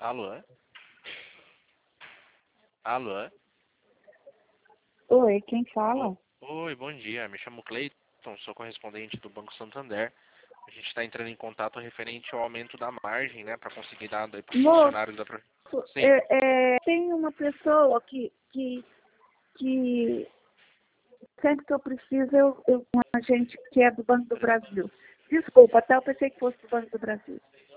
Alô? Alô? Oi, quem fala? Oi, bom dia. Me chamo Cleiton, sou correspondente do Banco Santander. A gente está entrando em contato referente ao aumento da margem, né, para conseguir dar para os Moço, funcionários da... Sim. tem uma pessoa que sempre que eu preciso, um agente que é do Banco do Brasil. Desculpa, até eu pensei que fosse do Banco do Brasil.